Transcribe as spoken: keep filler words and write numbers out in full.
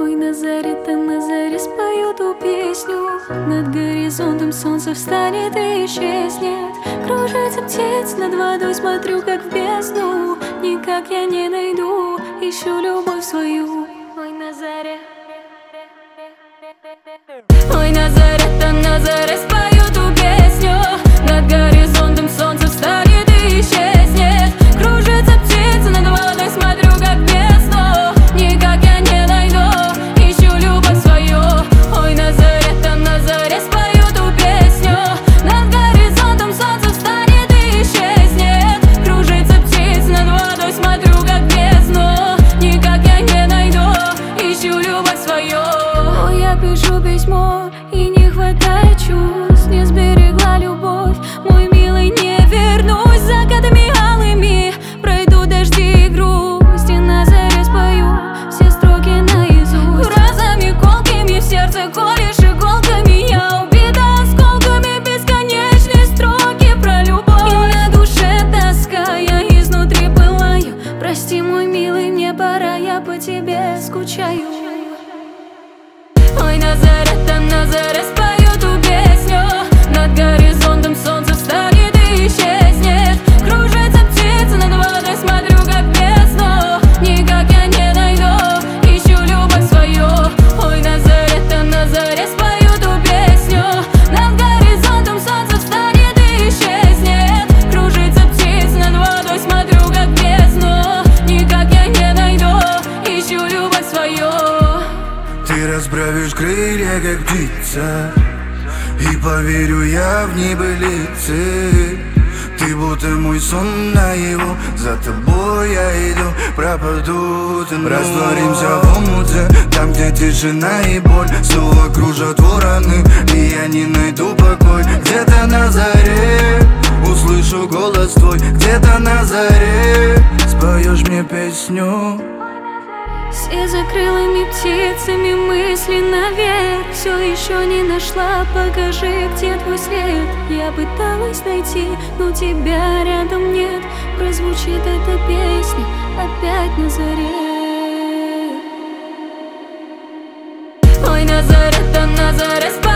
Ой, на заре, да на заре спою ту песню. Над горизонтом солнце встанет и исчезнет. Кружится птиц над водой, смотрю как в бездну. Никак я не найду, ищу любовь свою. Ой, на заре. Ой, на заре, да на заре спою ту песню. Над горизонтом солнце встанет и исчезнет. Кружится птица над водой, смотрю как в бездну. Никак я не найду, ищу любовь свою. Ой, на заре, да на заре спою ту песню. Над горизонтом солнце встанет и исчезнет. Кружится птица над водой, смотрю как в бездну. Никак я не найду, ищу любовь свою. Ой, я пишу письмо, и не хватает чувств. Не сберегла любовь, мой милый, не вернусь. Закатами алыми пройду дожди и грусть. И на заре спою все строки наизусть. Фразами колкими в сердце колешь иголками. Я убита осколками бесконечные строки про любовь. И на душе тоска, я изнутри пылаю. Прости, мой милый, мне пора, я по тебе скучаю. Ой, на заре, да на заре спою ту песню. Над горизонтом солнце встанет и исчезнет. Кружится птица над водой, смотрю как в бездну. Никак я не найду, ищу любовь свою. Ой, на заре, да на заре спою ту песню. Над горизонтом солнце встанет и исчезнет. Кружится птица над водой, смотрю как в бездну. Никак я не найду, ищу любовь свою. Ты расправишь крылья, как птица, и поверю я в небылицы. Ты будто мой сон наяву, за тобой я иду, пропаду, тону. Растворимся в омуте, там, где тишина и боль. Снова кружат вороны, и я не найду покой. Где-то на заре услышу голос твой. Где-то на заре споешь мне песню. Все за крылыми птицами мысли наверх. Все еще не нашла, покажи, где твой след. Я пыталась найти, но тебя рядом нет. Прозвучит эта песня опять на заре. Ой, на заре, да на заре спать.